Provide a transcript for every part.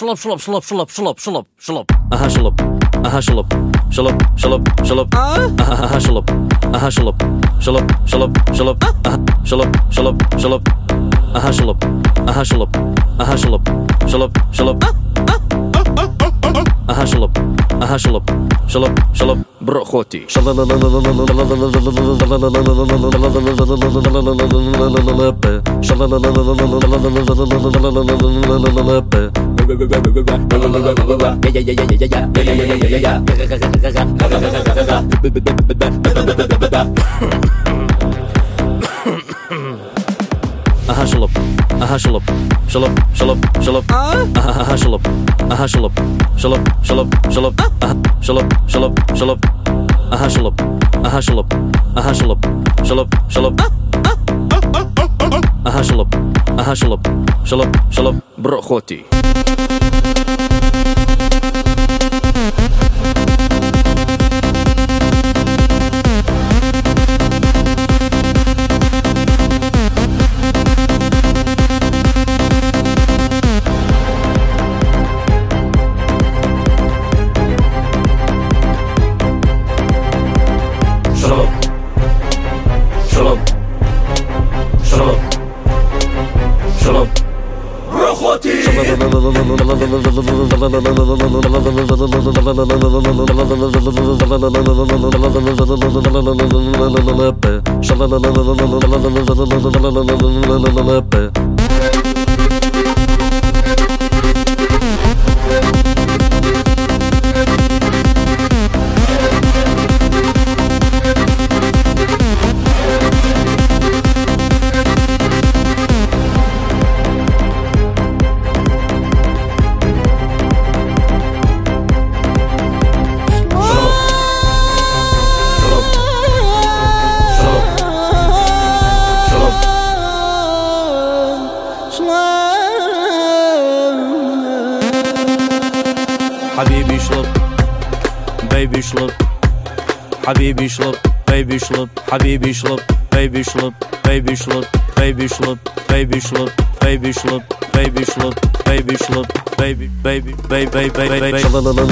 Shalop, shalop, shalop, shalop, shalop, shalop, shalop. Aha, shalop. Aha, shalop. Shalop, shalop, shalop. Aha, shalop. Aha, shalop. Shalop, shalop, shalop. Aha, shalop, shalop, shalop. Aha, shalop. Aha, shalop. Aha, shalop. Shalop, shalop. Aha, shalop. Aha, shalop. Shalop, shalop. Брохоти. Aha, shalop. Aha, shalop. Shalop, shalop, shalop. Aha, shalop. Aha, shalop. Shalop, shalop, shalop. Aha, shalop, shalop, shalop. Aha, shalop. Aha, shalop. Aha, shalop. Shalop, shalop. Aha, shalop. Aha, shalop. Shalop, shalop. Брохоти. حبيبي شلط بيبي شلط حبيبي شلط بيبي شلط حبيبي شلط بيبي شلط بيبي شلط بيبي شلط بيبي شلط بيبي شلط بيبي شلط بيبي شلط بيبي بيبي بيبي بيبي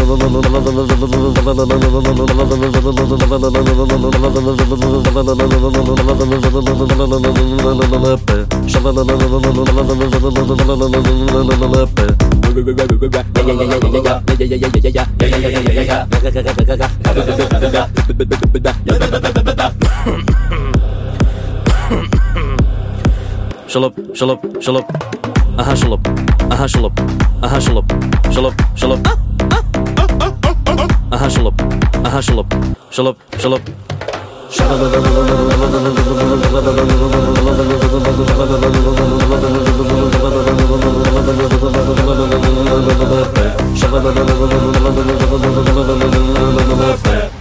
Shalop, shalop, shalop. Aha, shalop. Aha, shalop. Aha, shalop. Shalop, shalop. Aha, shalop. Aha, shalop. Shalop, shalop. Shalop.